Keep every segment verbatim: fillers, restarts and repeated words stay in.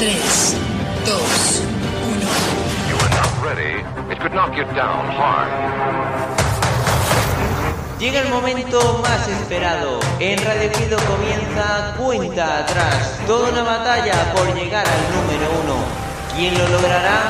tres, dos, uno. You are not ready. It could knock you down hard. Llega el momento más esperado. En Radio Ejido comienza Cuenta Atrás. Toda una batalla por llegar al número uno. ¿Quién lo logrará?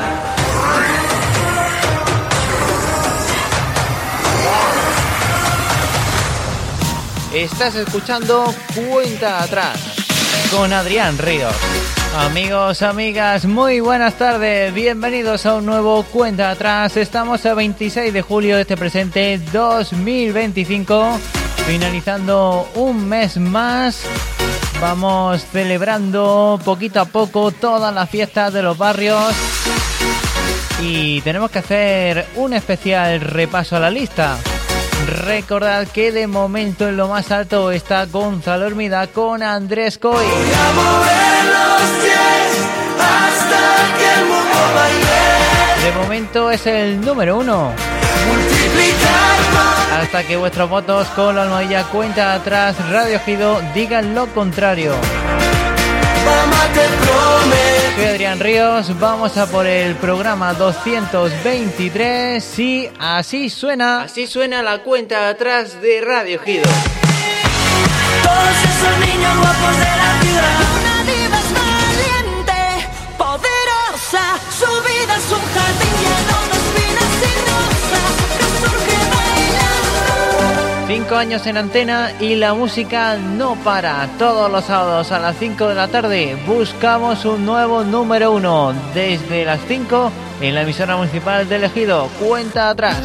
Estás escuchando Cuenta Atrás con Adrián Ríos. Amigos, amigas, muy buenas tardes. Bienvenidos a un nuevo Cuenta Atrás. Estamos a veintiséis de julio de este presente dos mil veinticinco, finalizando un mes más. Vamos celebrando poquito a poco todas las fiestas de los barrios y tenemos que hacer un especial repaso a la lista. Recordad que de momento en lo más alto está Gonzalo Hermida con Andrés Coy. Voy a mover los pies hasta que el mundo baile. De momento es el número uno. Multiplicar. Hasta que vuestros votos con la almohadilla Cuenta Atrás Radio Ejido digan lo contrario. Mamá, te prometo. Soy Adrián Ríos, vamos a por el programa doscientos veintitrés y así suena, así suena la Cuenta Atrás de Radio Ejido. Todos esos niños guapos de la ciudad. Una diva es valiente, poderosa, su vida es un jardín lleno de espinas y rosas que surge bailando. Cinco años en antena y la música no para. Todos los sábados a las cinco de la tarde buscamos un nuevo número uno. Desde las cinco en la emisora municipal de Ejido. Cuenta Atrás.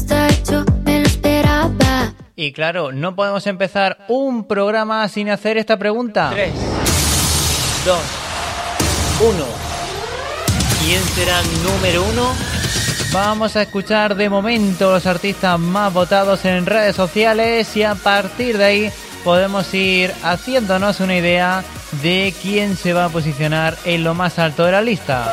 Y claro, no podemos empezar un programa sin hacer esta pregunta. tres, dos, uno. ¿Quién será número uno? Vamos a escuchar de momento los artistas más votados en redes sociales y a partir de ahí podemos ir haciéndonos una idea de quién se va a posicionar en lo más alto de la lista.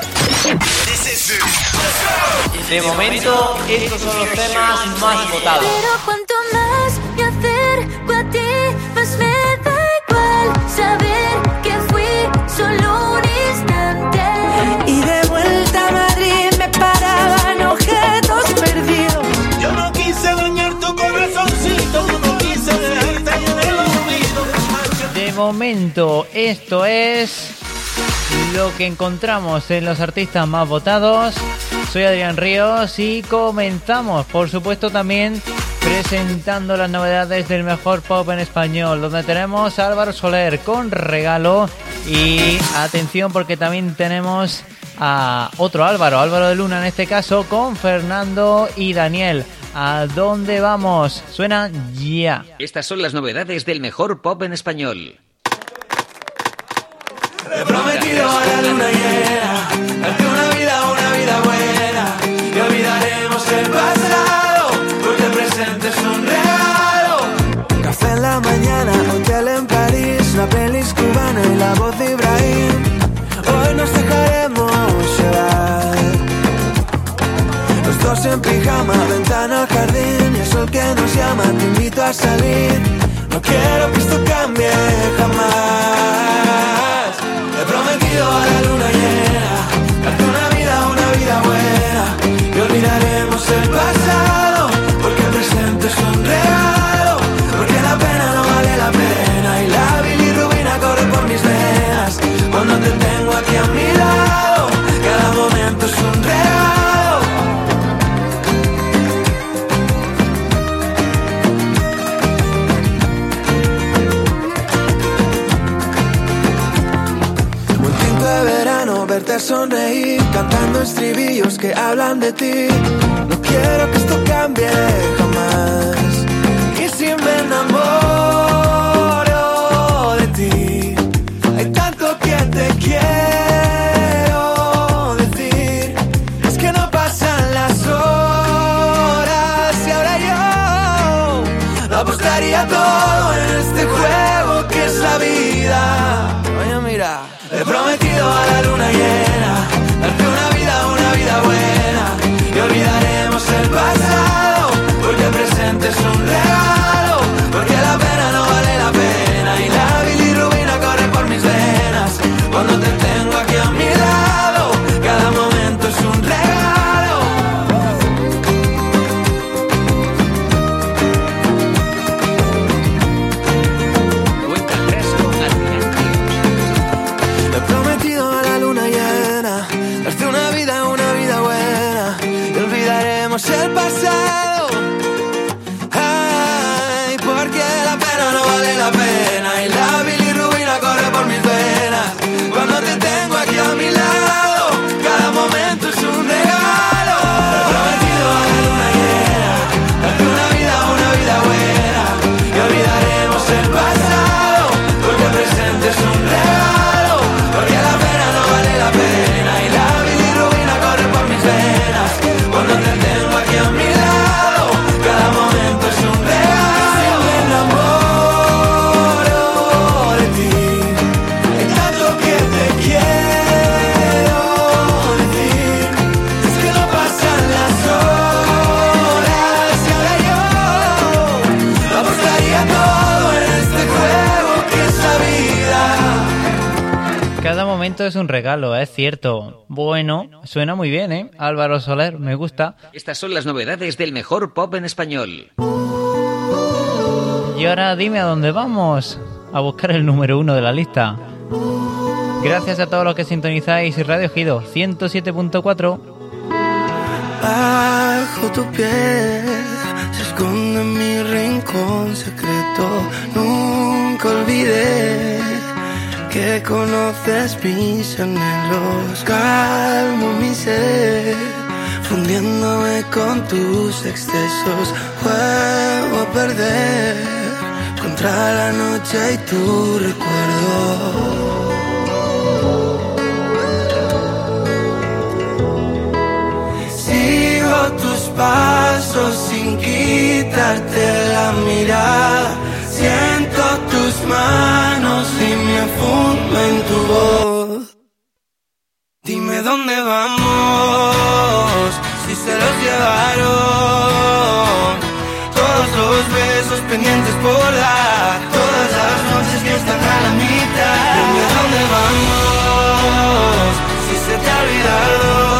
De momento, estos son los temas más votados. Pero cuanto más me acerco a ti, más me da igual saber que fui solo un instante. Y de vuelta a Madrid me paraban objetos perdidos. Yo no quise dañar tu corazoncito, no quise dejarte en el olvido. De momento, esto es lo que encontramos en los artistas más votados. Soy Adrián Ríos y comenzamos, por supuesto, también presentando las novedades del mejor pop en español, donde tenemos a Álvaro Soler con Regalo y atención porque también tenemos a otro Álvaro, Álvaro de Luna en este caso, con Fernando y Daniel. ¿A dónde vamos? Suena ya. Estas son las novedades del mejor pop en español. He prometido a la luna llena darte una vida, una vida buena. Y olvidaremos el pasado, porque el presente es un regalo. Café en la mañana, hotel en París, una playlist cubana y la voz de Ibrahim. Hoy nos dejaremos llevar, los dos en pijama, ventana al jardín y el sol que nos llama, te invito a salir. No quiero que esto cambie jamás. He prometido a la luna llena darte una vida, una vida buena. Y olvidaremos el pasado, porque el presente es un regalo. Porque la pena no vale la pena y la bilirrubina corre por mis venas. Cuando te tengo aquí a mi lado, cada momento es un regalo. Verte sonreír, cantando estribillos que hablan de ti. No quiero que esto cambie jamás. Y si me enamoro de ti, hay tanto que te quiero decir. Es que no pasan las horas y ahora yo lo apostaría todo en este juego que es la vida. Oye, mira. He prometido a la luna llena darte una vida, una vida buena. Y olvidaremos el pasado, porque el presente es un regalo. Porque la pena no vale la pena y la bilirrubina corre por mis venas. Cuando te tengo aquí a mi lado. Cada momento es un regalo, es cierto. Bueno, suena muy bien, ¿eh? Álvaro Soler, me gusta. Estas son las novedades del mejor pop en español. Y ahora dime a dónde vamos. A buscar el número uno de la lista. Gracias a todos los que sintonizáis Radio Ejido ciento siete punto cuatro. Bajo tu piel se esconde mi rincón secreto. Nunca olvidé que conoces mis anhelos. Calmo mi ser, fundiéndome con tus excesos. Juego a perder contra la noche y tu recuerdo. Tus pasos sin quitarte la mirada. Siento tus manos y me fundo en tu voz. Dime dónde vamos, si se los llevaron todos los besos pendientes por dar, todas las noches que están a la mitad. Dime dónde vamos, si se te ha olvidado.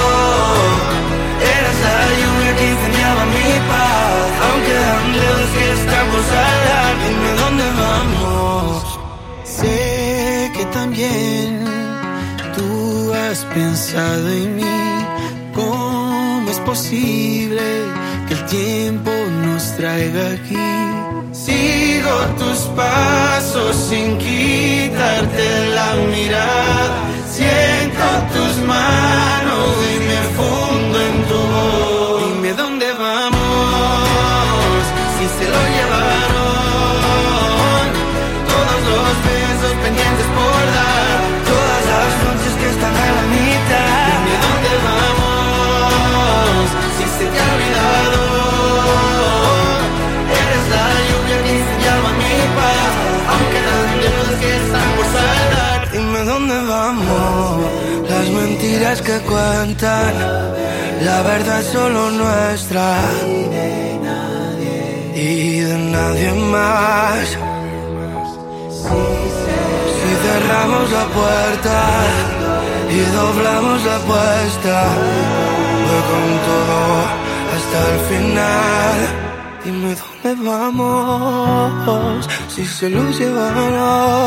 Aunque dan dedos que están por saldar, dime dónde vamos. Sé que también tú has pensado en mí. ¿Cómo es posible que el tiempo nos traiga aquí? Sigo tus pasos sin quitarte la mirada. Siento tus manos y me fundo en tu voz. Dime dónde vamos, si se lo llevaron todos los besos pendientes por dar, todas las noches que están a la mitad. Dime dónde vamos, si se te ha olvidado. Eres la lluvia que enseñaba mi paz, aunque las deudas que están por saldar. Dime dónde vamos, las mentiras que cuentan, la verdad solo nuestra y de nadie más. Si cerramos la puerta y doblamos la apuesta, voy con todo hasta el final. Dime dónde vamos, si se los llevaron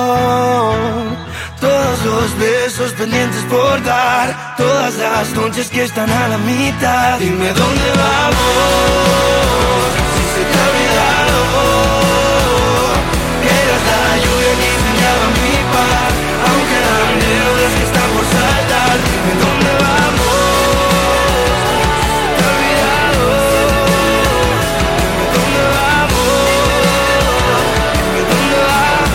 todos los besos pendientes por dar, todas las noches que están a la mitad. Dime dónde vamos, si se te ha olvidado que eras la lluvia que enseñaba mi paz, aunque eran deudas que están por saltar. Dime dónde vamos, te he olvidado. Dime dónde vamos, dime dónde vas,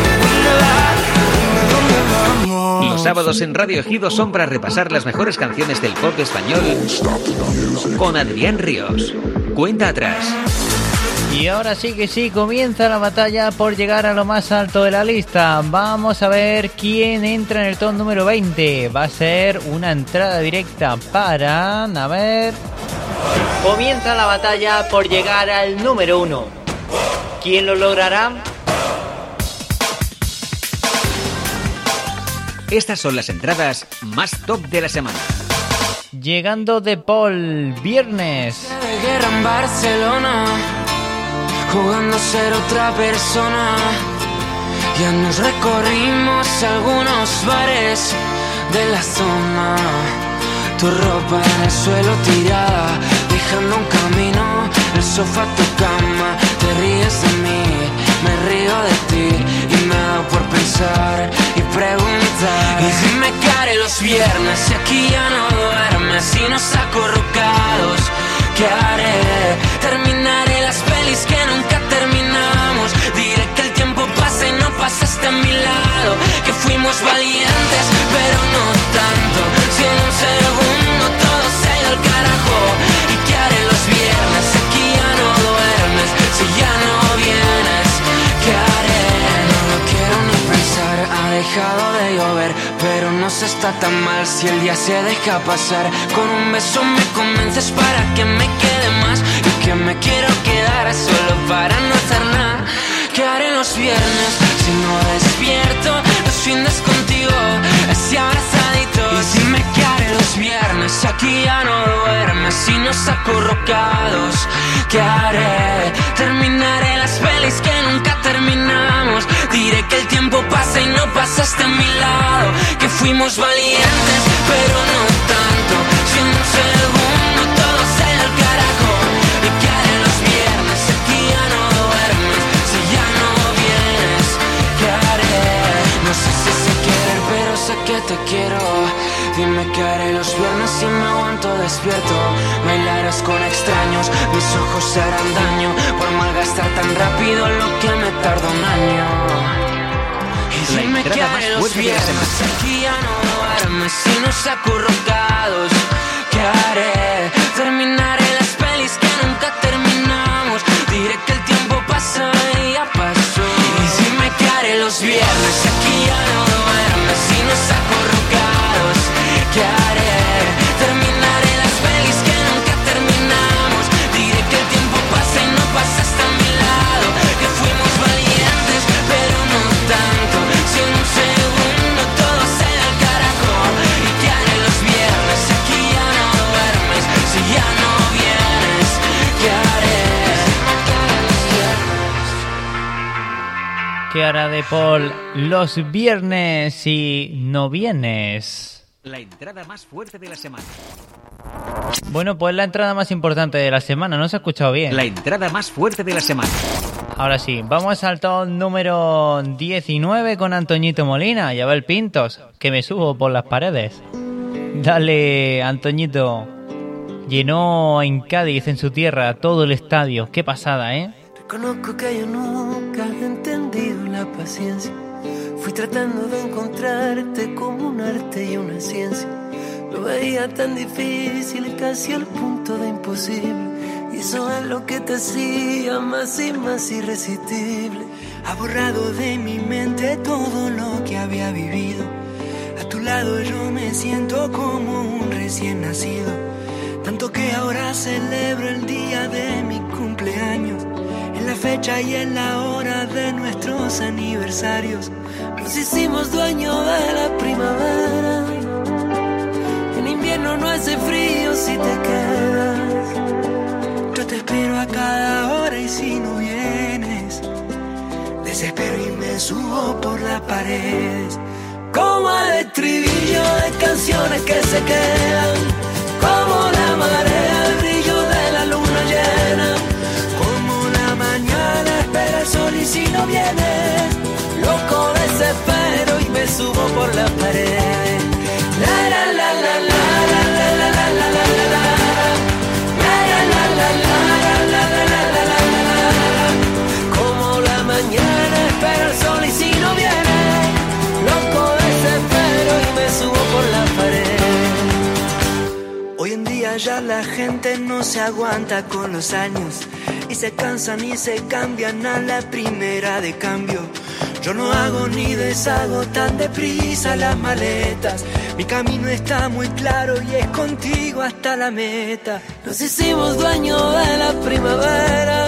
dime dónde vamos. Los sábados en Radio Ejido son para repasar las mejores canciones del pop español con Adrián Ríos. Cuenta atrás. Y ahora sí que sí, comienza la batalla por llegar a lo más alto de la lista. Vamos a ver quién entra en el top número veinte. Va a ser una entrada directa para... A ver... Comienza la batalla por llegar al número uno. ¿Quién lo logrará? Estas son las entradas más top de la semana. Llegando de Paul, Viernes. De guerra en Barcelona, jugando a ser otra persona. Ya nos recorrimos algunos bares de la zona. Tu ropa en el suelo tirada, dejando un camino, el sofá tu cama. Te ríes de mí, me río de ti, y me da por pensar y preguntar. Y si me cae los viernes, si aquí ya no duermes y nos acurrucados, ¿qué haré? Terminaré las pelis que nunca terminamos. Diré que el tiempo pasa y no pasaste a mi lado, que fuimos valientes pero no tanto. Si en un segundo todo se ha ido al carajo. ¿Y qué haré los viernes? Aquí ya no duermes, si ya no vienes, ¿qué haré? No lo quiero ni pensar, ha dejado de llover, pero no se está tan mal si el día se deja pasar. Con un beso me convences para que me quede más, y que me quiero quedar solo para no hacer nada. qué haré los viernes si no despierto los fines contigo, así abrazaditos. Y dime qué haré los viernes, aquí ya no duermes, si nos acurrucados. ¿Qué haré? Terminaré las pelis que nunca terminamos. Diré que el tiempo pasa y no pasaste a mi lado, que fuimos valientes pero no tanto. Si en un segundo todo se da al carajo. ¿Y qué haré los viernes? Aquí ya no duermes, si ya no vienes. ¿Qué haré? No sé si sé querer, pero sé que te quiero. Dime qué haré los viernes si me aguanto despierto. Bailarás con extraños, mis ojos se harán daño por malgastar tan rápido lo que me tardó un año. Y dime qué haré los viernes, aquí ya no duermes, si nos acurrucados. ¿Qué haré? Terminaré las pelis que nunca terminamos. Diré que el tiempo pasa y ya pasó. Y dime qué haré los viernes, aquí ya no duermes, si nos acurrucados. ¿Qué haré? Terminaré las pelis que nunca terminamos. Diré que el tiempo pasa y no pasaste a mi lado, que fuimos valientes pero no tanto. Si en un segundo todo se da al carajo. ¿Y qué haré los viernes? Aquí ya no duermes, si ya no vienes. ¿Qué haré? ¿Qué hará de Paul los viernes si no vienes? La entrada más fuerte de la semana. Bueno, pues la entrada más importante de la semana, no se ha escuchado bien. La entrada más fuerte de la semana. Ahora sí, vamos al top número diecinueve con Antoñito Molina y Abel Pintos, que me subo por las paredes. Dale, Antoñito. Llenó en Cádiz, en su tierra, todo el estadio. Qué pasada, ¿eh? Reconozco que yo nunca he entendido la paciencia. Fui tratando de encontrarte como un arte y una ciencia. Lo veía tan difícil, casi al punto de imposible. Y eso es lo que te hacía más y más irresistible. Ha borrado de mi mente todo lo que había vivido. A tu lado yo me siento como un recién nacido. Tanto que ahora celebro el día de mi cumpleaños, en la fecha y en la hora de nuestros aniversarios. Nos hicimos dueños de la primavera. En invierno no hace frío si te quedas. Yo te espero a cada hora y si no vienes, desespero y me subo por las paredes. Como el estribillo de canciones que se quedan, como la marea, el brillo de la luna llena. Como la mañana espera el sol y si no viene, loco desespero y me subo por las paredes. La la la la la la la la la la la la la. La la la la la la la la la la la. Como la mañana espera el sol y si no viene, loco desespero y me subo por las paredes. Hoy en día ya la gente no se aguanta con los años y se cansan y se cambian a la primera de cambio. Yo no hago ni deshago tan deprisa las maletas. Mi camino está muy claro y es contigo hasta la meta. Nos hicimos dueños de la primavera.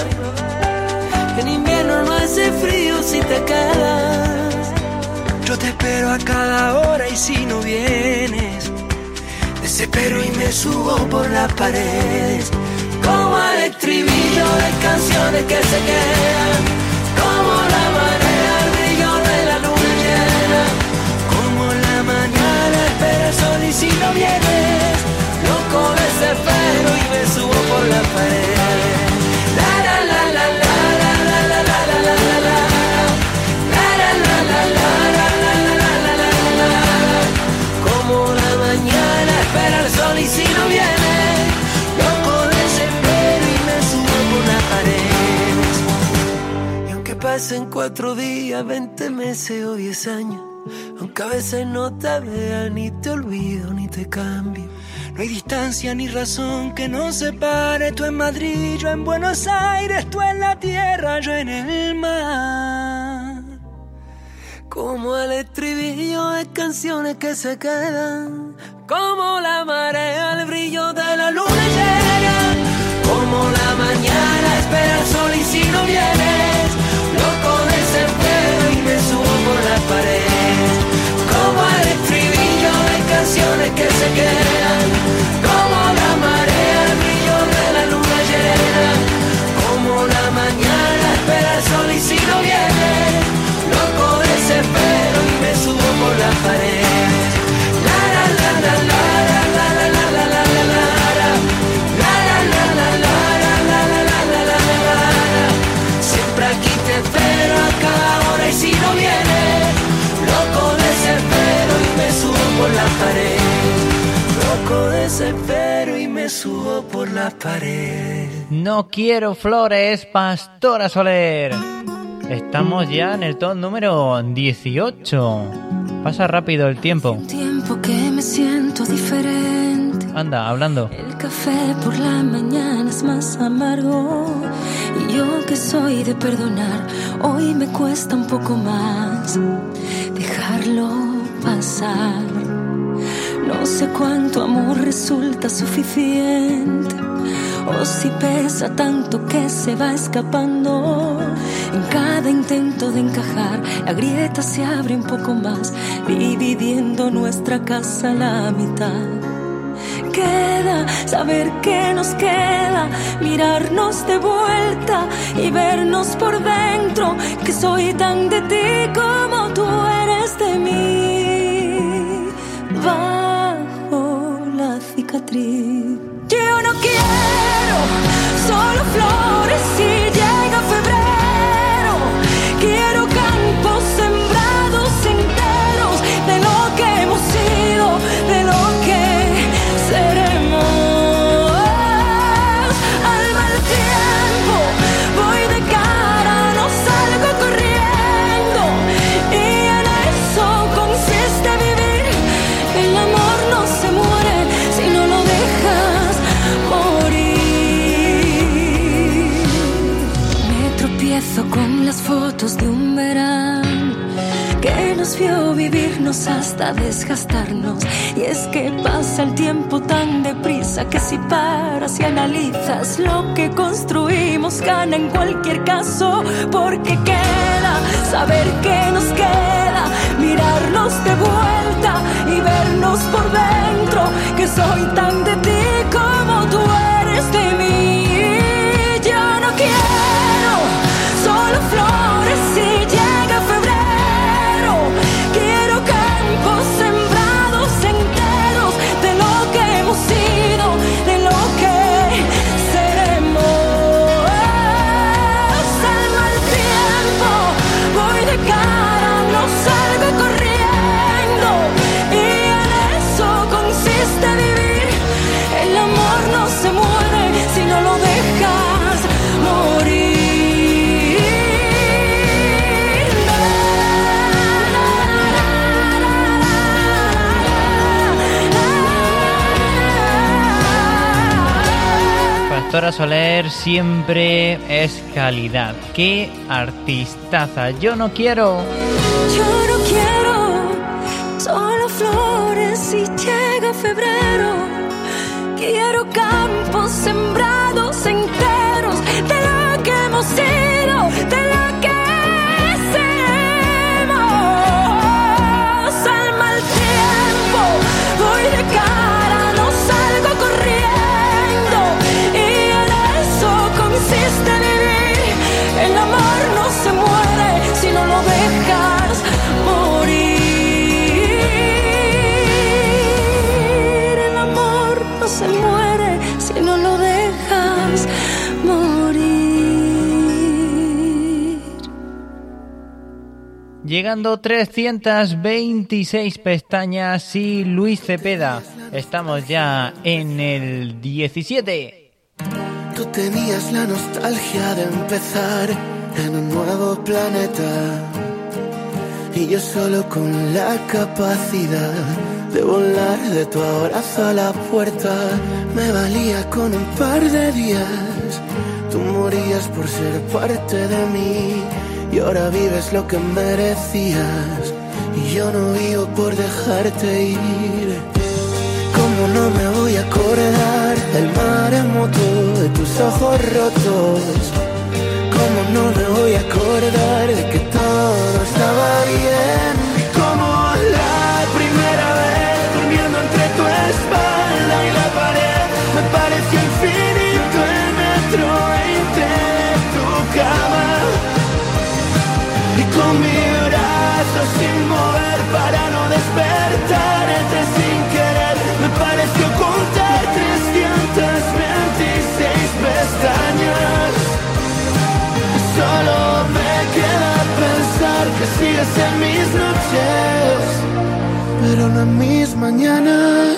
En invierno no hace frío si te quedas. Yo te espero a cada hora y si no vienes, desespero y me subo por las paredes. Como el estribillo de canciones que se quedan, como la marea, el brillo de la luna llena. Como la mañana espera el sol y si no vienes, loco desespero y me subo por las paredes. La la la la la la la la la la la la la. La la la la la la la la la la la. Como la mañana espera el sol y si no viene, loco desespero y me subo por las paredes. Y aunque pasen cuatro días, veinte meses o diez años, aunque a veces no te vea, ni te olvido, ni te cambio, no hay distancia ni razón que nos separe. Tú en Madrid, yo en Buenos Aires, tú en la tierra, yo en el mar. Como el estribillo de canciones que se quedan, como la marea, el brillo de la luna llena. Como la mañana espera el sol y si no vienes, loco la pared. Loco desespero y me subo por la pared. No quiero flores, Pastora Soler. Estamos ya en el top número dieciocho. Pasa rápido el tiempo. Un tiempo que me siento diferente. Anda, hablando. El café por la mañana es más amargo. Y yo que soy de perdonar, hoy me cuesta un poco más dejarlo pasar. No sé cuánto amor resulta suficiente, o si pesa tanto que se va escapando. En cada intento de encajar, la grieta se abre un poco más, dividiendo nuestra casa a la mitad. Queda saber qué nos queda, mirarnos de vuelta y vernos por dentro, que soy tan de ti como tú eres de mí. Bajo la cicatriz, yo no quiero solo flores si llega febrero. Quiero campos sembrados enteros de lo que hemos sido, de lo que seremos. Al mal tiempo voy de cara, no salgo corriendo, y en eso consiste vivir. El amor no se muere si no lo dejas morir. Me tropiezo con las fotos de un verano que nos vio vivirnos hasta desgastarnos. Y es que pasa el tiempo tan deprisa que si paras y analizas lo que construimos, gana en cualquier caso. Porque queda saber que nos queda, mirarnos de vuelta y vernos por dentro, que soy tan de ti como tú eres de mí. Yo no quiero solo flores si llega febrero. Quiero campos sembrados enteros de lo que hemos sido, de lo que seremos. Al mal tiempo voy de cara, no salgo corriendo, y en eso consiste vivir. El amor no se muere si no lo dejas morir. Pastora Soler siempre es calidad. ¡Qué artistaza! Yo no quiero. Yo no quiero solo flores si llega febrero. Quiero campos sembrados enteros de lo que hemos sido, de lo que seremos. Al mal tiempo voy de cara, no salgo corriendo, y en eso consiste vivir. El amor no se muere si no lo dejas morir. El amor no se muere si no lo dejas morir. Llegando trescientas veintiséis pestañas y Luis Cepeda. Estamos ya en el diecisiete. Tú tenías la nostalgia de empezar en un nuevo planeta, y yo solo con la capacidad de volar de tu abrazo a la puerta. Me valía con un par de días, tú morías por ser parte de mí, y ahora vives lo que merecías, y yo no vivo por dejarte ir. ¿Cómo no me voy a acordar del maremoto de tus ojos rotos? ¿Cómo no me voy a acordar de que todo estaba bien? Como la primera vez, durmiendo entre tu espalda y la pared, me pareció infinito el metro veinte de tu cama. Y con mi brazo sin mover para no despertarte sin querer, me pareció contar trescientas veintiséis pestañas. Solo me queda pensar que sigues en mis noches, pero no en mis mañanas.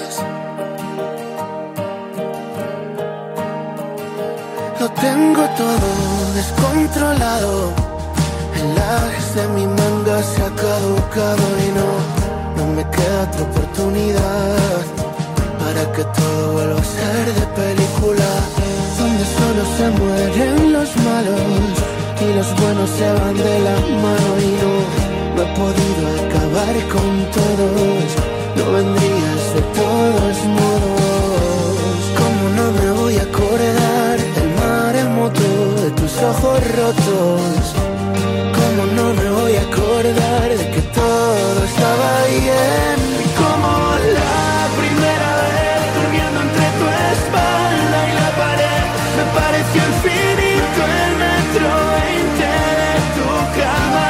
Lo tengo todo descontrolado. El lápiz de mi manga se ha caducado y no, no me queda otra oportunidad para que todo vuelva a ser de película, donde solo se mueren los malos y los buenos se van de la mano. Y no, no he podido acabar con todos, no vendrías de todos modos. ¿Cómo no me voy a acordar del maremoto, de tus ojos rotos? ¿Cómo no me voy a acordar de que todo estaba bien? Y como la primera vez durmiendo entre tu espalda y la pared, me pareció infinito el metro veinte de tu cama.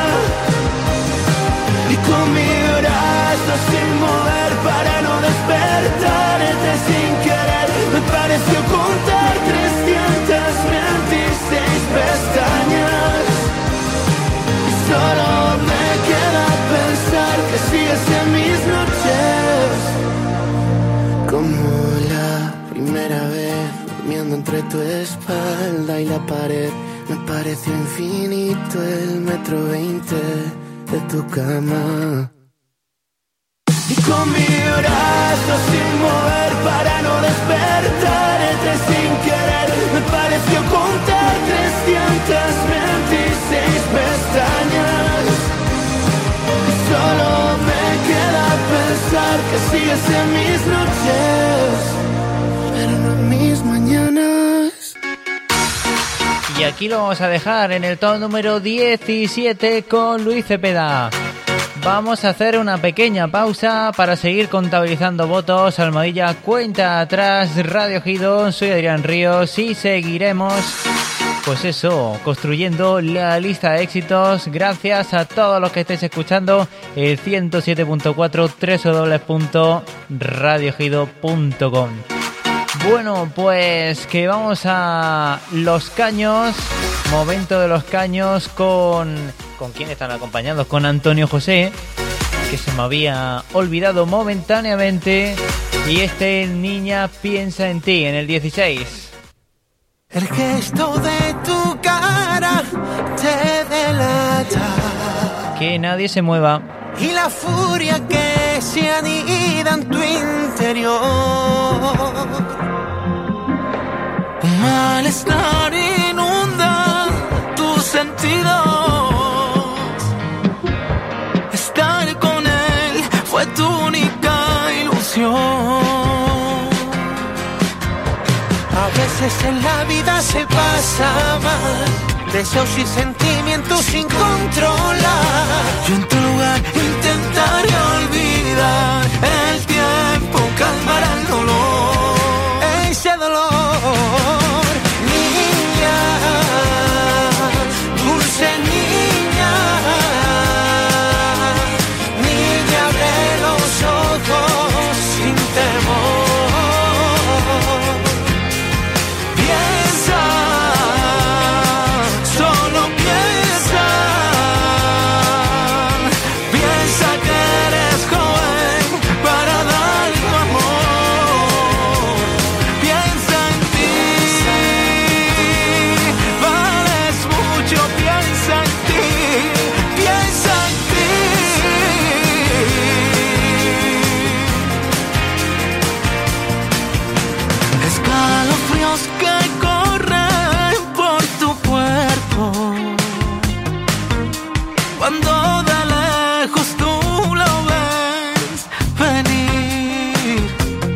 Y con mi brazo sin mover para no despertarte sin querer, me pareció contar trescientas veintiséis pestañas. Solo me queda pensar que sigues en mis noches como la primera vez, durmiendo entre tu espalda y la pared. Me pareció infinito el metro veinte de tu cama. Y con mi brazo sin mover para no despertarte sin querer, me pareció contar trescientas veintiséis pestañas. Y solo me queda pensar que sigues en mis noches, pero no en mis mañanas. Y aquí lo vamos a dejar en el top número diecisiete con Luis Cepeda. Vamos a hacer una pequeña pausa para seguir contabilizando votos. Almohadilla cuenta atrás, Radio Gido. Soy Adrián Ríos y seguiremos, pues eso, construyendo la lista de éxitos. Gracias a todos los que estéis escuchando el ciento siete punto cuatro, doble u doble u doble u punto radio gido punto com. Bueno, pues que vamos a Los Caños. Momento de Los Caños con... ¿Con quién están acompañados? Con Antonio José, que se me había olvidado momentáneamente. Y este Niña piensa en ti, en el dieciséis. El gesto de tu cara te delata. Que nadie se mueva. Y la furia que se anida en tu interior. Un malestar inunda tus sentidos. Estar con él fue tu única ilusión. A veces en la vida se pasa mal, deseos y sentimientos sin controlar. Yo en tu lugar intentaría olvidar el tiempo, calmar el dolor, ese dolor. Niña, dulce niña, niña, abre los ojos sin temor. Cuando de lejos tú lo ves venir,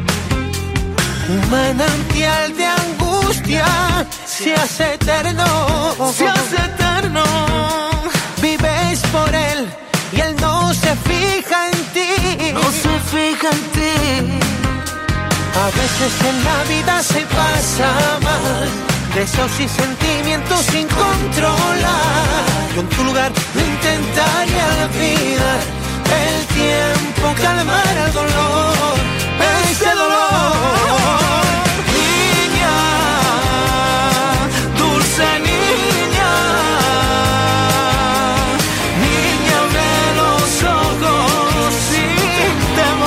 un manantial de angustia se hace eterno, se hace eterno. Vives por él y él no se fija en ti, no se fija en ti. A veces en la vida se pasa mal, deseos y sentimientos sin controlar. Yo en tu lugar no intentaría olvidar el tiempo, calmar el dolor, ese dolor. Niña, dulce niña, niña, abre los ojos sin temor.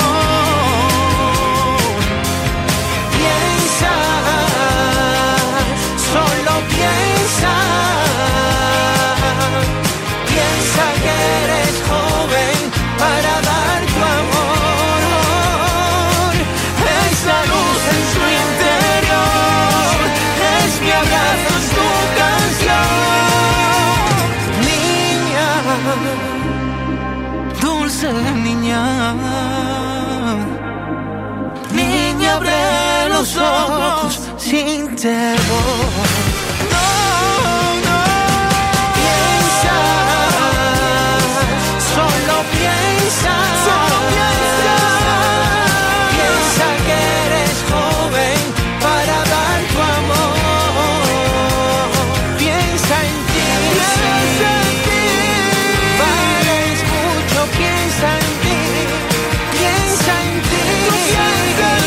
sin temor. No, no. Piensa, solo piensa, solo piensa. Piensa que eres joven para dar tu amor. Piensa en ti, piensa en ti. Vales mucho, piensa en ti, piensa en ti, piensa en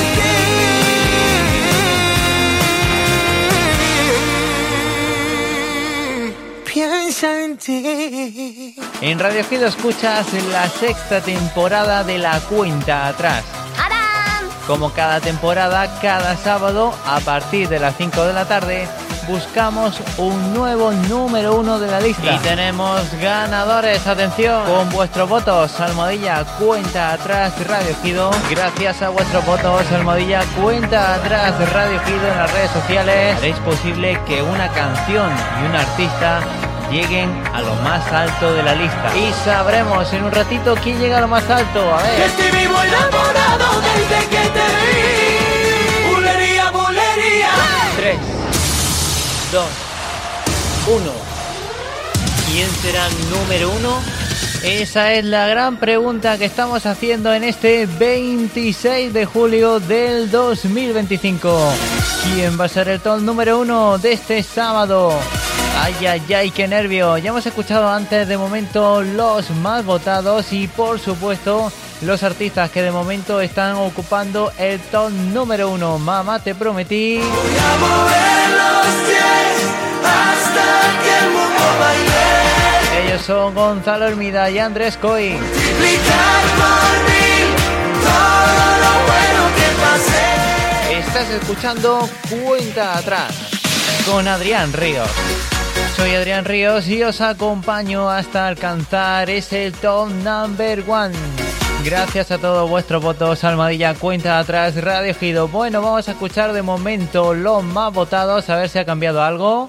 ti, piensa en ti. En Radio Gido escuchas la sexta temporada de La Cuenta Atrás. Como cada temporada, cada sábado, a partir de las cinco de la tarde, buscamos un nuevo número uno de la lista. Y tenemos ganadores, atención, con vuestros votos, almohadilla Cuenta Atrás Radio Gido. Gracias a vuestros votos, almohadilla Cuenta Atrás Radio Gido en las redes sociales, haréis posible que una canción y un artista lleguen a lo más alto de la lista. Y sabremos en un ratito quién llega a lo más alto. A ver. Estoy vivo enamorado desde que te vi. Bulería, bulería. tres, dos, uno. ¿Quién será número uno? Esa es la gran pregunta que estamos haciendo en este veintiséis de julio del dos mil veinticinco. ¿Quién va a ser el top número uno de este sábado? Ay, ay, ay, qué nervio. Ya hemos escuchado antes de momento los más votados y por supuesto los artistas que de momento están ocupando el top número uno. Mamá, te prometí. Voy a mover los pies hasta que el mundo baile. Ellos son Gonzalo Hermida y Andrés Coy. Multiplicar por mil todo lo bueno que pasé. Estás escuchando Cuenta Atrás con Adrián Ríos. Soy Adrián Ríos y os acompaño hasta alcanzar ese top number one. Gracias a todos vuestros votos, almohadilla Cuenta Atrás Radio Gido. Bueno, vamos a escuchar de momento los más votados, a ver si ha cambiado algo.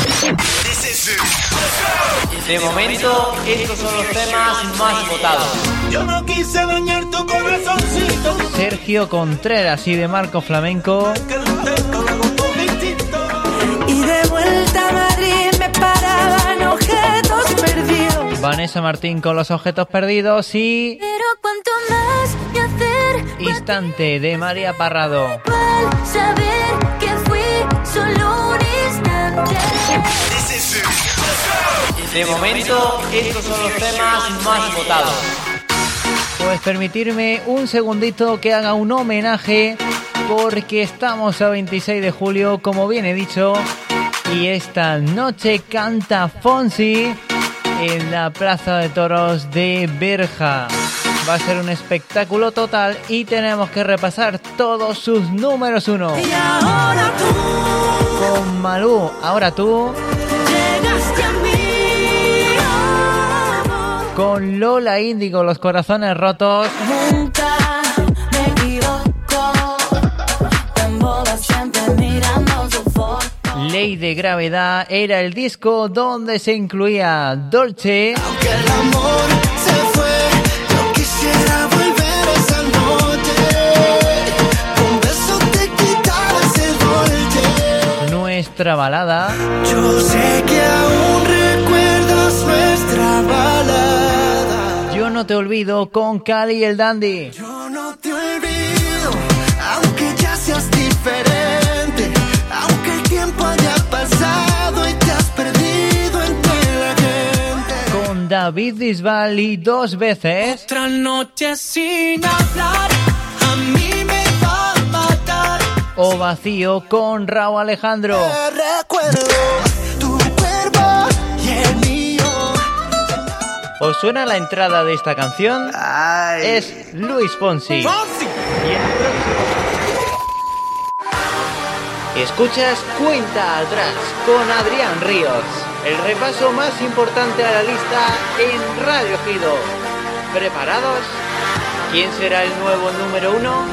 De momento, estos son los temas más votados. Yo no quise dañar tu corazoncito. Sergio Contreras y de Marco Flamenco. Y de vuelta a Madrid me paraban objetos perdidos. Vanessa Martín con Los Objetos Perdidos y... Pero cuanto más me acerco Instante de María Parrado. al saber que fui solo un instante. De momento, estos son los temas más votados. Pues permitirme un segundito que haga un homenaje, porque estamos a veintiséis de julio, como bien he dicho, y esta noche canta Fonsi en la Plaza de Toros de Berja. Va a ser un espectáculo total y tenemos que repasar todos sus números uno. Y ahora tú Con Malú, ahora tú. llegaste a mí. Con Lola Índigo, Los Corazones Rotos. Nunca me equivoco. Tan boba siempre mirando su foto. Ley de Gravedad era el disco donde se incluía Dolce. Aunque el amor se fue, yo quisiera volver a esa noche. Con besos te quitaba ese volte. Nuestra Balada. Yo sé que aún recuerdas nuestra balada. Yo no te olvido con Cali y el Dandy. Yo no te olvido, aunque ya seas diferente. Aunque el tiempo haya pasado y te has perdido entre la gente. Con David Bisbal y Dos Veces. Otra noche sin hablar, a mí me va a matar. O Vacío con Raúl Alejandro. Te recuerdo tu cuerpo y el mío. ¿Os suena la entrada de esta canción? Ay. Es Luis Fonsi. Fonsi. Y el próximo. Escuchas Cuenta Atrás con Adrián Ríos. El repaso más importante a la lista en Radio Gido. ¿Preparados? ¿Quién será el nuevo número uno?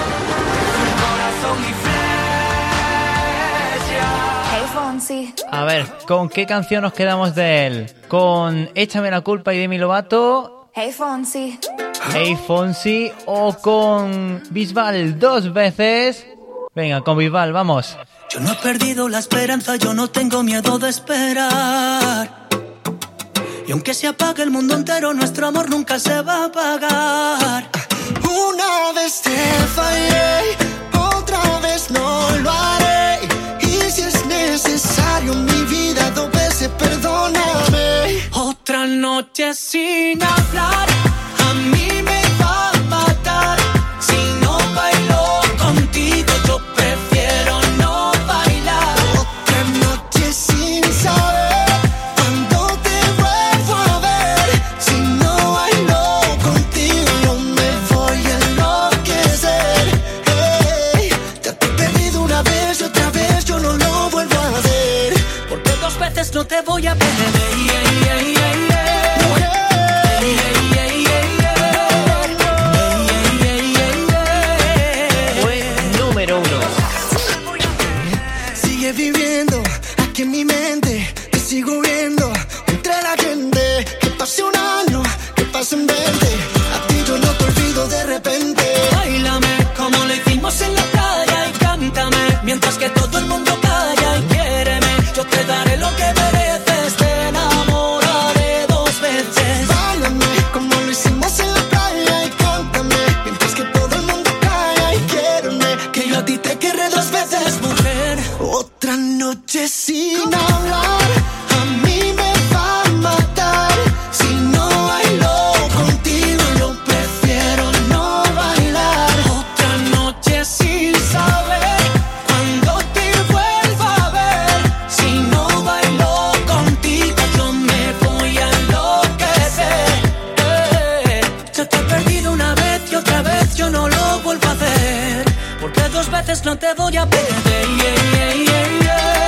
Hey Fonsi. A ver, ¿con qué canción nos quedamos de él? ¿Con Échame la culpa y Demi Lovato? Hey Fonsi. Hey Fonsi. ¿O con Bisbal Dos Veces? Venga, con Bisbal, vamos. Yo no he perdido la esperanza, yo no tengo miedo de esperar. Y aunque se apague el mundo entero, nuestro amor nunca se va a apagar. Una vez te fallé, otra vez no lo haré. Y si es necesario en mi vida dos veces, perdóname. Otra noche sin hablar, a mí me va a matar. Si no bailo contigo, yo prefiero no bailar. Otra noche sin saber cuándo te vuelvo a ver. Si no bailo contigo, yo me voy a enloquecer. Hey, ya te he perdido una vez y otra vez yo no lo vuelvo a hacer. Porque dos veces no te voy a perder. Yeah, yeah, yeah, yeah. Viviendo aquí en mi mente, te sigo viendo entre la gente. Que pase un año, que pasen veinte, a ti yo no te olvido de repente. Báilame como lo hicimos en la playa y cántame mientras que todo el mundo calla y quiéreme. Yo te daré lo que mereces, te enamoraré dos veces. Báilame como lo hicimos en la playa y cántame mientras que todo el mundo calla y quiéreme. Que yo a ti te querré dos veces, mujer. Otra noche sin hablar, a mí me va a matar. Si no bailo contigo, yo prefiero no bailar. Otra noche sin saber cuándo te vuelva a ver. Si no bailo contigo, yo me voy a enloquecer. Eh, yo te he perdido una vez y otra vez yo no lo vuelvo a hacer. Porque dos veces no te voy a perder. Yeah, yeah, yeah, yeah.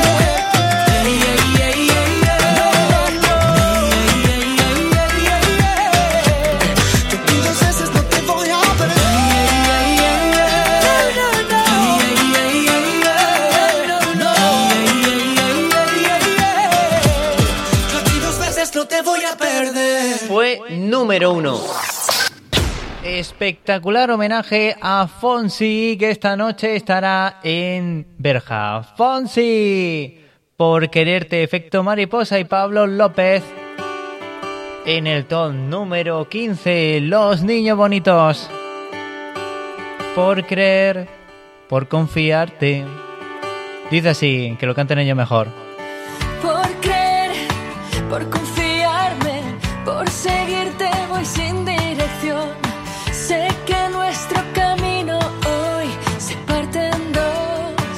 Fue número uno. Espectacular homenaje a Fonsi, que esta noche estará en Berja. Fonsi, Por Quererte, Efecto Mariposa y Pablo López. En el ton número quince, Los Niños Bonitos. Por creer, por confiarte. Dice así, que lo canten ellos mejor. Por creer, por confiarme, por seguirte voy sin dirección. Sé que nuestro camino hoy se parte en dos.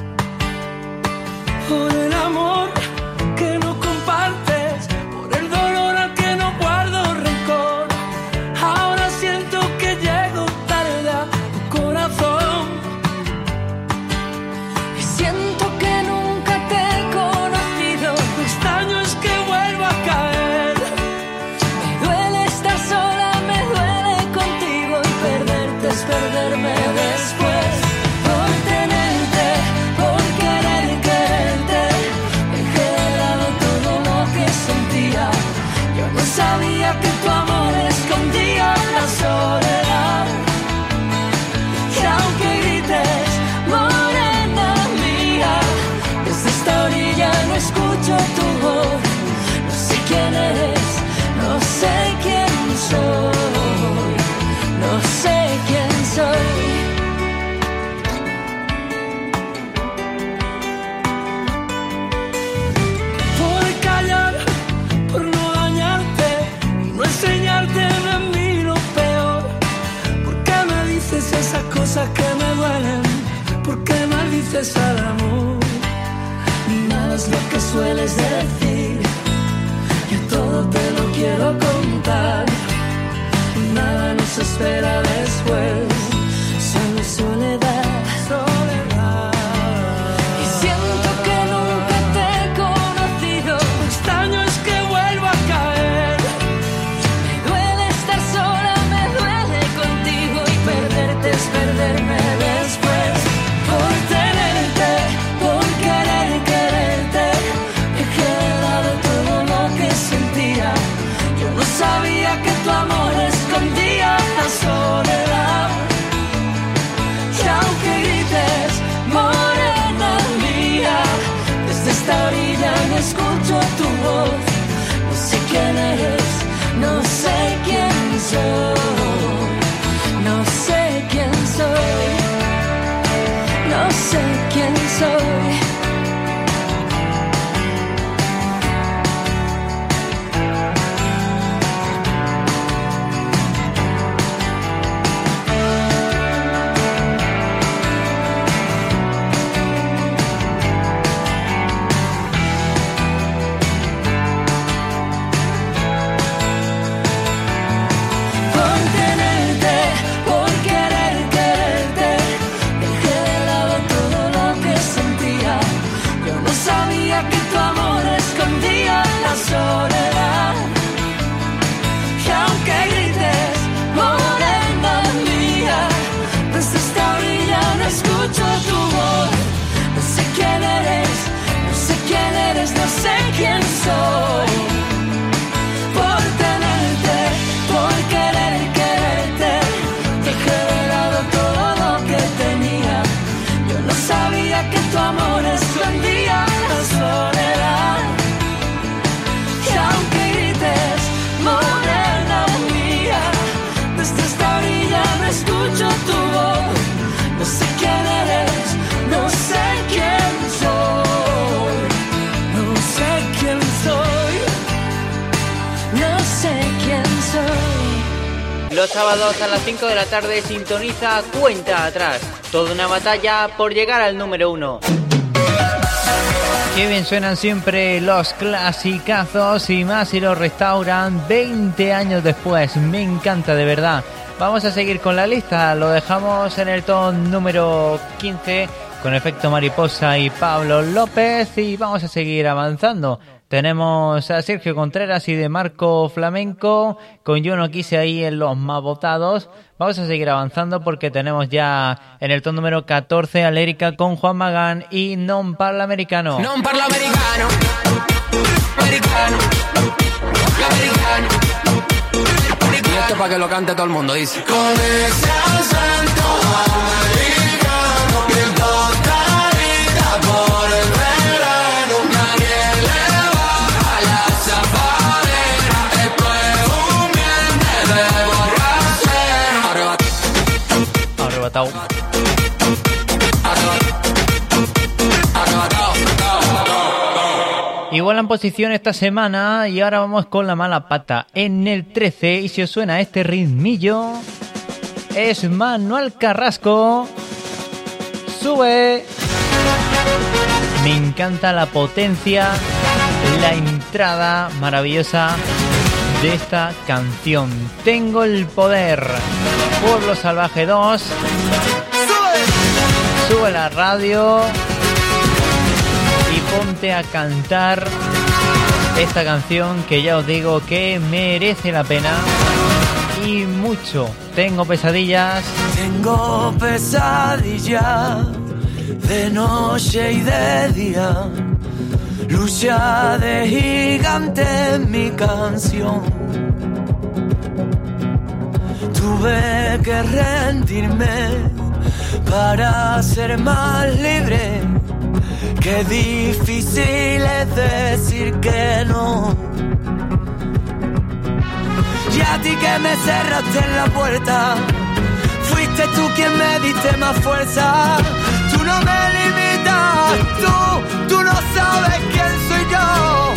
Por el amor que no compartes, por el dolor al que no guardo rencor. Ahora siento que llego tarde a tu corazón. Y siento que nunca te he conocido. Lo extraño es que vuelvo a caer. Me duele estar sola, me duele contigo y perderte es perderme después. Por tenerte, por querer quererte, dejé de lado todo lo que sentía. Yo no sabía que tu amor escondía la soledad. Y aunque grites, morena mía, desde esta orilla no escucho tu voz. No sé quién eres, no sé quién soy, no sé quién soy. Por callar, por no dañarte y no enseñarte de mí lo peor. ¿Por qué me dices esas cosas que me duelen? ¿Por qué maldices al amor? Nada es lo que sueles decir, yo todo te lo quiero contar. Nada nos espera después, solo soledad, soledad. Y siento que nunca te he conocido. Lo extraño es que vuelvo a caer. Me duele estar sola, me duele contigo y perderte es perderme después. Por tenerte, por querer quererte, dejé de lado todo lo que sentía. Yo no sabía que tu amor escondía la soledad. Y aunque grites, morena mía, no sé quién soy, no sé quién soy, no sé quién soy. Soledad, y aunque grites, morena mía, desde esta orilla no escucho tu voz. No sé quién eres, no sé quién eres, no sé quién soy. Por tenerte, por querer quererte, dejé de lado todo lo que tenía. Yo no sabía que tu amor escondía la soledad. Aunque grites, morena mía, desde esta orilla no escucho tu voz. No sé quién eres, no sé quién soy, no sé quién soy, no sé quién soy. Los sábados a las cinco de la tarde sintoniza Cuenta Atrás. Toda una batalla por llegar al número uno. Qué bien suenan siempre los clasicazos y más si los restauran veinte años después. Me encanta de verdad. Vamos a seguir con la lista. Lo dejamos en el ton número quince con Efecto Mariposa y Pablo López y vamos a seguir avanzando. Tenemos a Sergio Contreras y de Marco Flamenco con Yo no quise ahí en los más votados. Vamos a seguir avanzando porque tenemos ya en el ton número catorce a Lérica con Juan Magán y Non parla americano. Non parla americano, americano, americano. Y esto para que lo cante todo el mundo, dice. Con ese acento americano, piel tostadita por el verano, nadie le baja la zapadera, esto es un viernes de borrachera. Arrebatado. Igual en posición esta semana y ahora vamos con la mala pata en el trece y si os suena este ritmillo es Manuel Carrasco. Sube. Me encanta la potencia, la entrada maravillosa de esta canción. Tengo el poder. Pueblo Salvaje dos. Sube. Sube la radio. Y ponte a cantar esta canción que ya os digo que merece la pena y mucho. Tengo pesadillas. Tengo pesadillas de noche y de día. Lucha de gigante en mi canción. Tuve que rendirme para ser más libre. Qué difícil es decir que no. Y a ti que me cerraste en la puerta, fuiste tú quien me diste más fuerza. Tú no me limitas, tú, tú no sabes quién soy yo.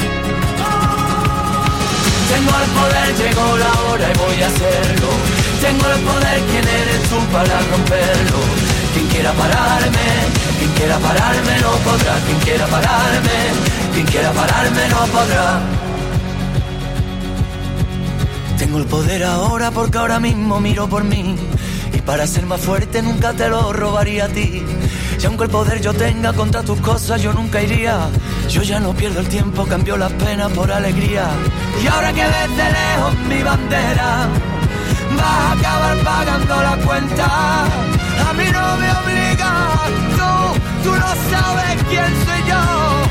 Tengo el poder, llegó la hora y voy a hacerlo. Tengo el poder, ¿quién eres tú para romperlo? Quien quiera pararme, quien quiera pararme no podrá. Quien quiera pararme, quien quiera pararme no podrá. Tengo el poder ahora porque ahora mismo miro por mí. Y para ser más fuerte nunca te lo robaría a ti. Y aunque el poder yo tenga contra tus cosas yo nunca iría. Yo ya no pierdo el tiempo, cambio las penas por alegría. Y ahora que desde lejos mi bandera, vas a acabar pagando la cuenta. A mí no me obligas, tú, tú no sabes quién soy yo.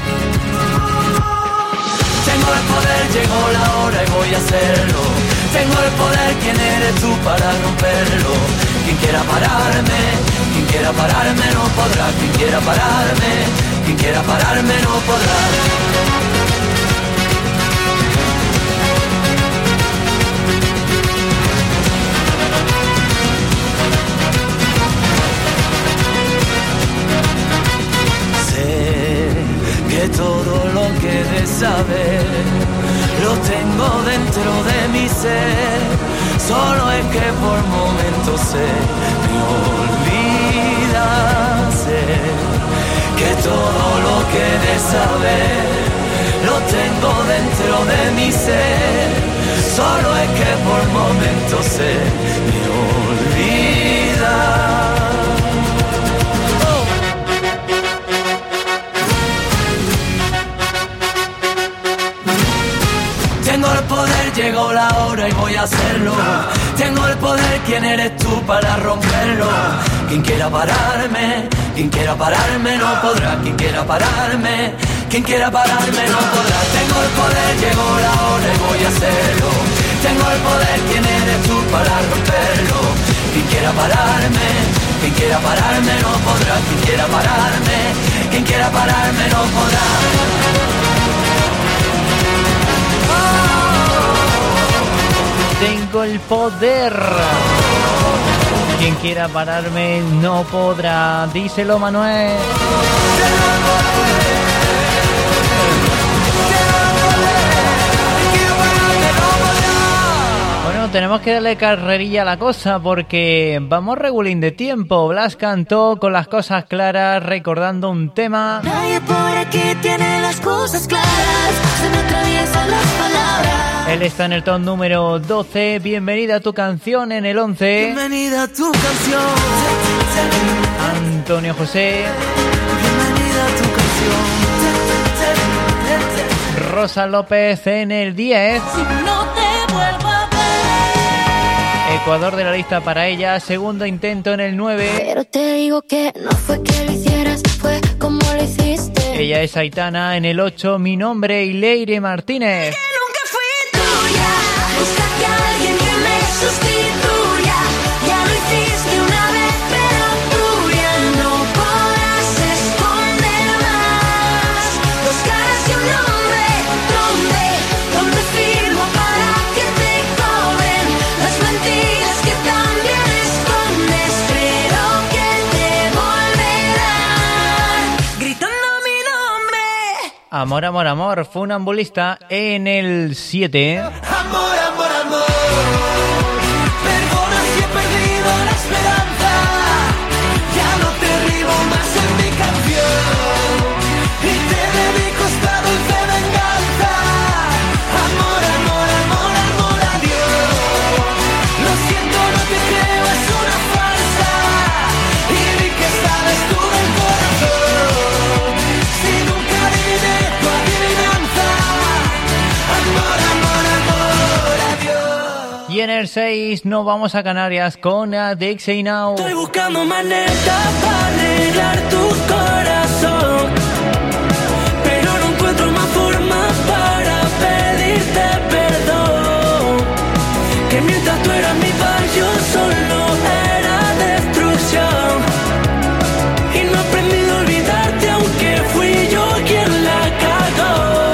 Tengo el poder, llegó la hora y voy a hacerlo. Tengo el poder, ¿quién eres tú para romperlo? Quien quiera pararme, quien quiera pararme no podrá. Quien quiera pararme, quien quiera pararme no podrá. saber, lo tengo dentro de mi ser. Solo es que por momentos se me olvida ser que todo lo que de saber lo tengo dentro de mi ser. Solo es que por momentos se me olvida. Tengo el poder, llegó la hora y voy a hacerlo. Tengo el poder, ¿quién eres tú para romperlo? Quien quiera pararme, quien quiera pararme no podrá. Quien quiera pararme, quien quiera pararme no podrá. Tengo el poder, llegó la hora y voy a hacerlo. Tengo el poder, ¿quién eres tú para romperlo? Quien quiera pararme, quien quiera pararme no podrá. Quien quiera pararme, quien quiera pararme no podrá. Tengo el poder. Quien quiera pararme no podrá. Díselo, Manuel. Bueno, tenemos que darle carrerilla a la cosa porque vamos regulín de tiempo. Blas cantó con las cosas claras recordando un tema. Nadie por aquí tiene las cosas claras, se me atraviesan las palabras. Él está en el top número doce. Bienvenida a tu canción en el once. Bienvenida a tu canción. Antonio José. Bienvenida a tu canción. Rosa López en el diez. Si no te vuelvo a ver. Ecuador de la lista para ella. Segundo intento en el nueve. Pero te digo que no fue que lo hicieras, fue como lo hiciste. Ella es Aitana en el ocho. Mi nombre, Ileire Martínez. Busca que alguien que me sustituya. Ya lo hiciste una vez, pero tú ya no podrás esconder más. Dos caras y un nombre, ¿dónde? ¿Dónde firmo para que te cobren las mentiras que también escondes? Pero que te volverán gritando mi nombre. Amor, amor, amor. Funambulista en el siete. Amor, amor, amor. Perdona si he perdido la esperanza. Ya no te ribo más en mi canción. Y te dedico esta dulce venganza. Amor, amor, amor, amor, adiós. Lo siento, no te creo, es una farsa. Y vi que sabes tú del corazón. Si nunca adiviné tu adivinanza. Amor, amor, amor, adiós. Y en el seis nos vamos a Canarias con Adixie Now. Estoy buscando maneras para arreglar tu corazón, pero no encuentro más formas para pedirte perdón. Que mientras tú eras mi paz, yo solo era destrucción. Y no he aprendido a olvidarte, aunque fui yo quien la cagó.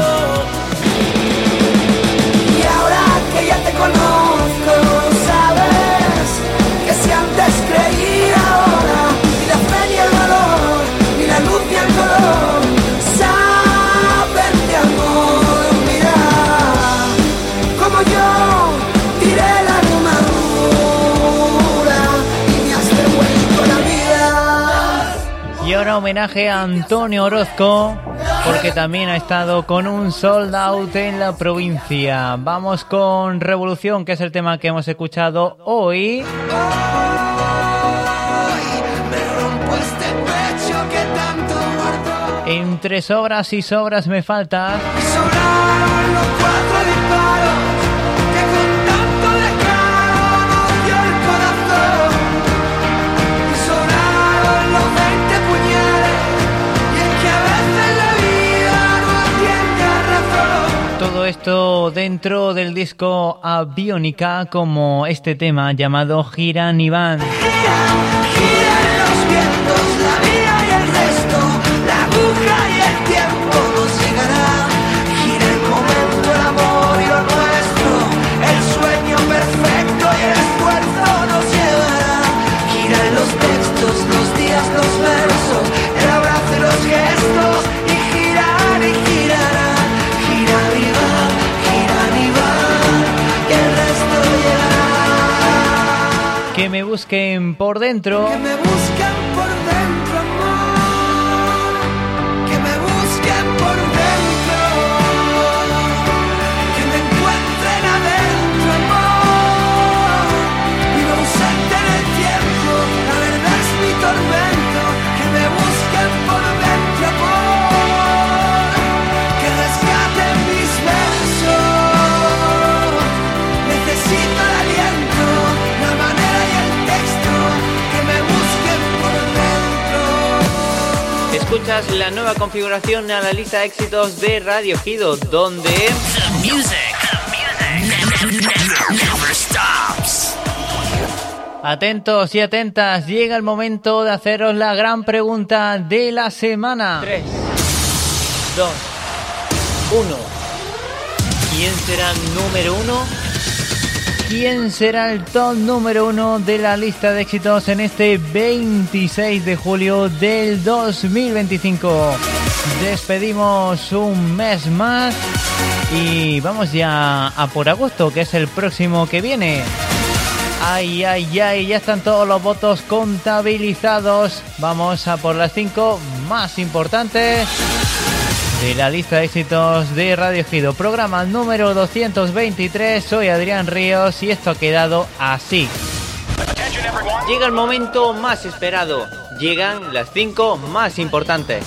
Y ahora que ya te conozco, sabes que si antes creía, ahora ni la fe ni el valor, ni la luz ni el color saben de amor. Mira como yo tiré la armadura y me has devuelto la vida. Y ahora homenaje a Antonio Orozco, porque también ha estado con un sold out en la provincia. Vamos con Revolución, que es el tema que hemos escuchado hoy. Me rompo este pecho que tanto guardó. Entre sobras y sobras me faltas. Sobraron los cuatro disparos que con tanto descaro nos dio el corazón. Y sobraron los veinte puñales. Y es que a veces la vida no atiende a razón. Todo esto dentro del disco Aviónica, como este tema llamado Giran y Van. Giran los vientos, la vida y el resto, la aguja y el tiempo nos llegará. Gira el momento, el amor y lo nuestro, el sueño perfecto y el esfuerzo nos llevará. Giran los textos, los días, los versos, el abrazo y los gestos, y girar y girará. busquen por dentro. Que me busquen por dentro, amor. Que me busquen por dentro. Que me encuentren adentro, amor. Vivo ausente en el tiempo, la verdad es mi tormento. Que me busquen por dentro, amor. Que rescaten mis versos. Necesito el aliento, la manera y el texto. Que me busquen por dentro. Escuchas la nueva configuración a la lista de éxitos de Radio Gido, donde The music, the music never stops. atentos y atentas, llega el momento de haceros la gran pregunta de la semana. tres, dos, uno. ¿Quién será el número uno? ¿Quién será el top número uno de la lista de éxitos en este veintiséis de julio del dos mil veinticinco? Despedimos un mes más y vamos ya a por agosto, que es el próximo que viene. Ay, ay, ay, ya están todos los votos contabilizados. Vamos a por las cinco más importantes de la lista de éxitos de Radio Gido. Programa número doscientos veintitrés. Soy Adrián Ríos y esto ha quedado así. Llega el momento más esperado. Llegan las cinco más importantes.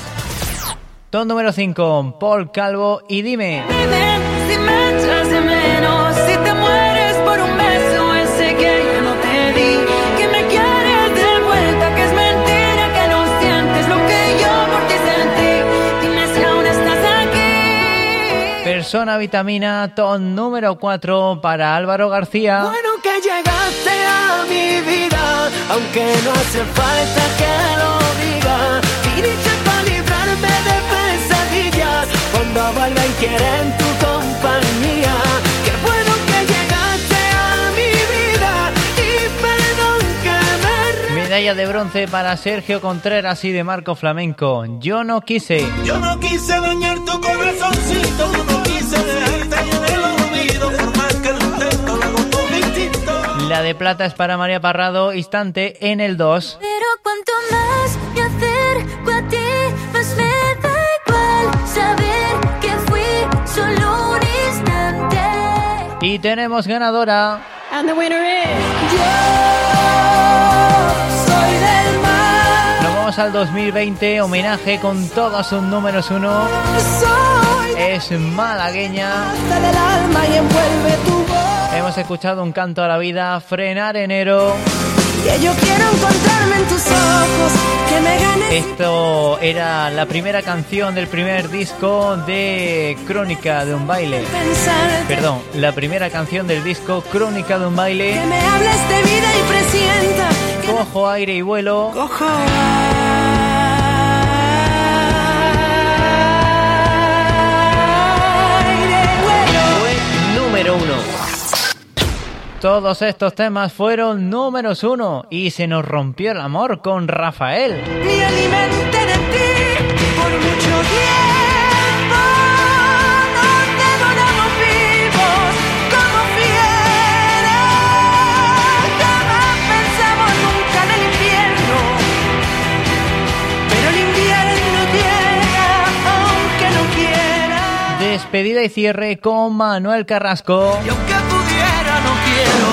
Top número cinco, Paul Calvo y Dime. Dime si me echas de menos, si te mueres por un beso ese que yo no te di, que me quieres de vuelta, que es mentira, que no sientes lo que yo por ti sentí. Dime si aún estás aquí. Persona Vitamina, top número cuatro para Álvaro García. Bueno que llegaste a mi vida, aunque no hace falta que lo diga. Y dicha para librarme de pesadillas, cuando vuelva y quiera en tu compañía. Qué bueno que llegaste a mi vida y perdón que me... Medalla de bronce para Sergio Contreras y de Marco Flamenco. Yo no quise. Yo no quise dañar tu corazoncito, no quise dejarte en el olvido, por más que lo intento, lo hago con instinto. La de plata es para María Parrado, Instante en el dos. Pero cuanto más me acerco a ti, más me da igual saber que fui solo un instante. Y tenemos ganadora. And the winner is... Yo soy del mar, Nos vamos al dos mil veinte, homenaje con todos sus números uno. soy Es malagueña. hasta del alma y envuelve tu voz. Hemos escuchado un canto a la vida, Frenar enero. Que yo quiero encontrarme en tus ojos, que me ganes. Esto era la primera canción del primer disco de Crónica de un baile. Pensar Perdón, la primera canción del disco Crónica de un que baile. me hables de vida y presienta que Cojo aire y vuelo. cojo aire, vuelo. Fue número uno. Todos estos temas fueron números uno y se nos rompió el amor con Rafael. Me alimenté de ti por mucho tiempo. Nos devoramos vivos como fieras. Jamás pensamos nunca en el infierno, pero el invierno llega aunque no quiera. Despedida y cierre con Manuel Carrasco. Y aunque pudiera no quiero.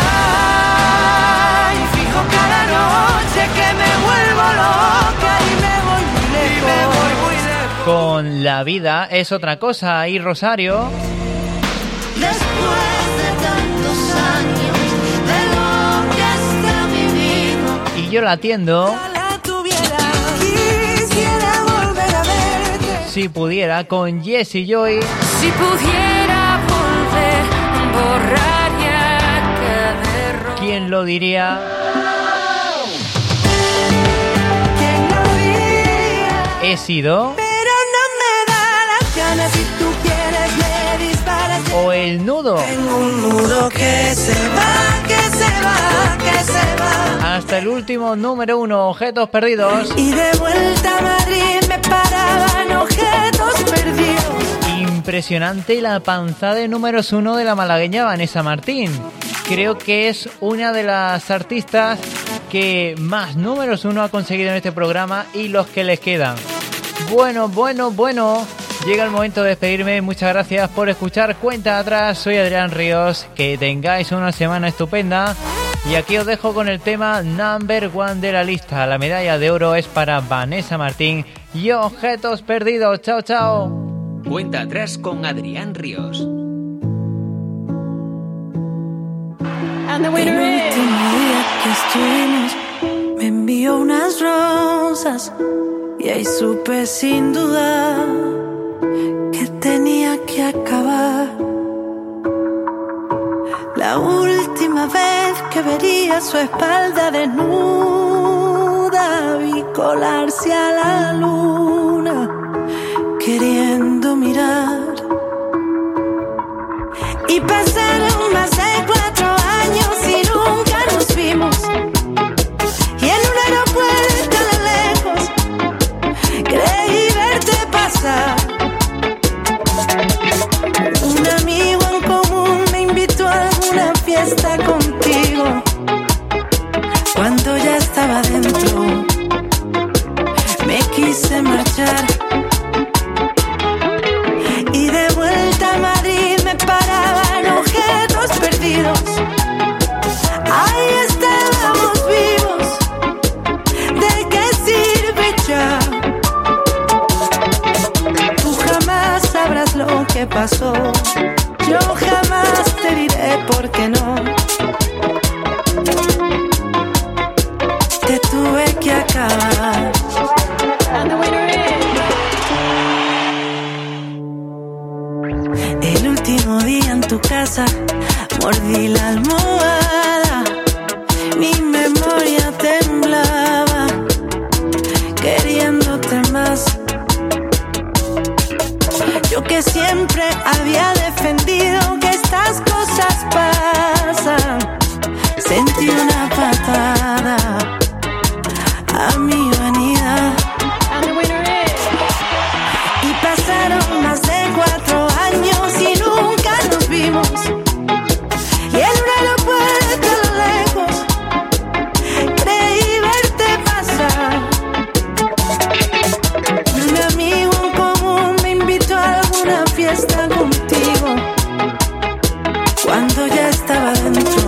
Ay, fijo cada noche que me vuelvo loca y me voy muy lejos. Y me voy muy lejos. Con La vida es otra cosa y Rosario. Después de tantos años de lo que está vivido, Y yo la atiendo. ojalá tuviera, quisiera volver a verte. Si pudiera con Jessie Joy. Si pudiera volver, borraría cada error. ¿Quién lo diría? ¿Quién lo diría? He sido. Pero no me da las ganas, si tú quieres me disparas. O el nudo. Tengo un nudo que se va, que se va, que se va. Hasta el último número uno, Objetos Perdidos. Y de vuelta a Madrid me paraban objetos perdidos. Impresionante la panza de números uno de la malagueña Vanessa Martín. creo que es una de las artistas que más números uno ha conseguido en este programa y los que les quedan. Bueno, bueno, bueno, llega el momento de despedirme. Muchas gracias por escuchar Cuenta Atrás. Soy Adrián Ríos. Que tengáis una semana estupenda. Y aquí os dejo con el tema number one de la lista. La medalla de oro es para Vanessa Martín y Objetos Perdidos. Chao, chao. Cuenta Atrás con Adrián Ríos. El último día que estuvimos me envió unas rosas y ahí supe sin duda que tenía que acabar. La última vez que vería su espalda desnuda, vi colarse a la luna queriendo mirar. Y pasaron más de cuatro años y nunca nos vimos. Y en un aeropuerto a lo lejos creí verte pasar. Un amigo en común me invitó a una fiesta contigo. Cuando ya estaba dentro, me quise marchar. Y de vuelta a Madrid me paraban objetos perdidos. Ahí estábamos vivos. ¿De qué sirve ya? Tú jamás sabrás lo que pasó. Yo jamás te diré por qué no. Te tuve que acabar. El último día en tu casa mordí la almohada. Mi memoria temblaba queriéndote más. Yo que siempre había defendido que estas cosas pasan, sentí una patada a mi vanidad. Y pasaron más de cuatro años y nunca nos vimos. Y en un aeropuerto a lo lejos creí verte pasar. Un amigo en común me invitó a alguna fiesta contigo. Cuando ya estaba dentro,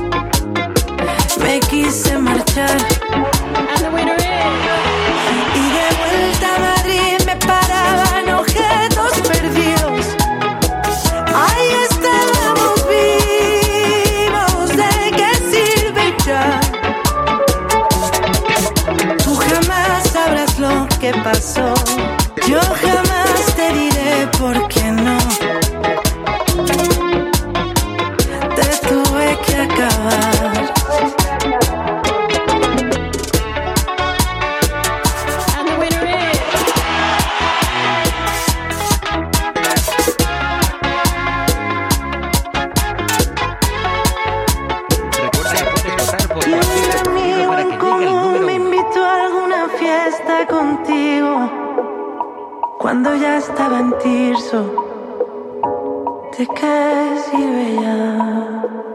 me quise marchar. Y de vuelta a Madrid me paraban objetos perdidos. Ahí estábamos vivos. ¿De qué sirve ya? Tú jamás sabrás lo que pasó. Yo jamás te diré por qué no. Te tuve que acabar. Contigo, cuando ya estaba en Tirso, ¿de qué sirve ya?